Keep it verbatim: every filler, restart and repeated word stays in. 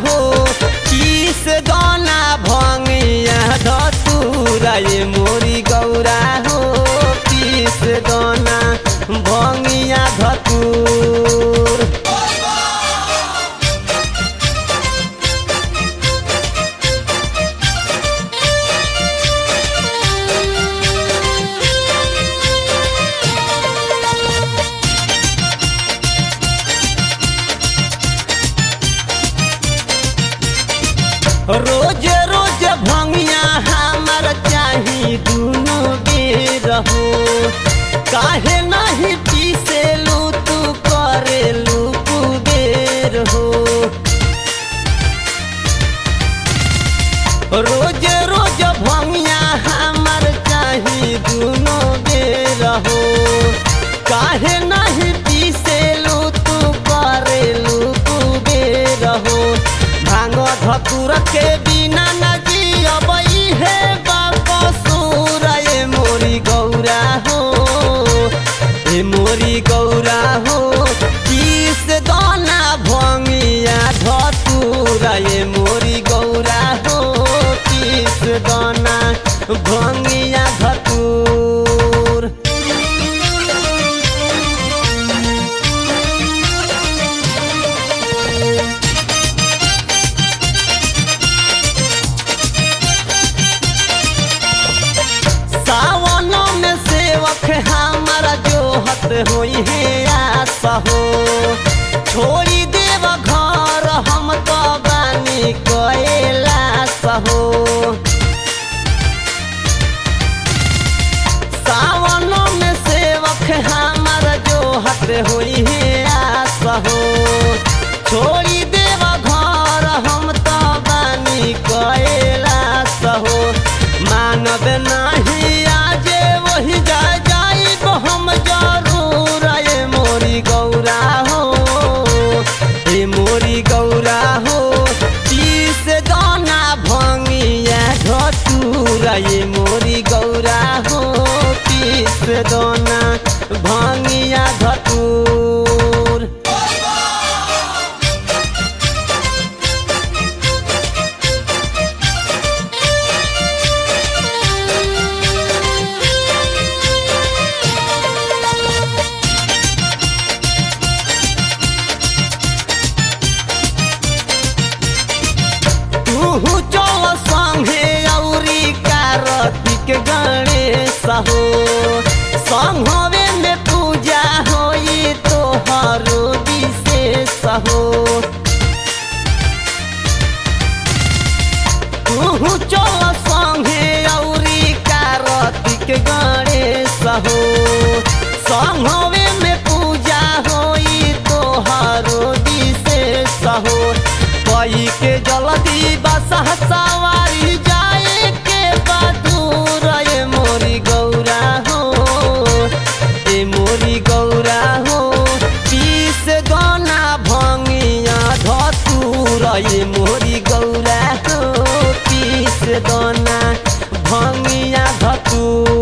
हो पीस दाना भंगिया धतूरा ये मोरी गौरा हो पीस दाना भंगिया धतूर। रोज रोज भंगिया हमार चाही दुनो बेर हो काहे नहीं पीसेलू तू करेलू कुबेर हो। रोज रोज भंगिया हमार चाही दुनो बेर हो काहे नहीं पीसेलू तू करेलू कुबेर हो। भांग धतूर के बिना न जियबई हे बाकसूर ये मोरी गौरा हो ये मोरी गौरा हो पीस दाना भंगिया धतूर ये मोरी गौरा हो पीस दाना भंगिया धतूर। हमारा जो हत होई है आशा हो छोड़ी देव घर हम तो बानी कैलाश हो। सावन में सेवक हमारा जो हत होई है आशा हो छोड़ी देव घर हम तो बानी कैलाश हो। मानव नहीं आजे वही जा हम जरूर ये मोरी गौरा हो ये मोरी गौरा हो पीस दाना भंगिया धतूर ये मोरी गौरा हो पीस दाना भंगिया धतूर। चल संगे औरी कार्तिक गणेश हो संघवे में पूजा होई तोहर विशेष हो। तू चल संगे औरी कार्तिक गणेश हो संघवे में पूजा होई तोहर विशेष हो। कई के जल्दी बस सवारी जाए के बदूर ये मोरी गौरा हो ये मोरी गौरा हो पीस दाना भंगिया धतूर ये मोरी गौरा हो पीस दाना भंगिया धतूर।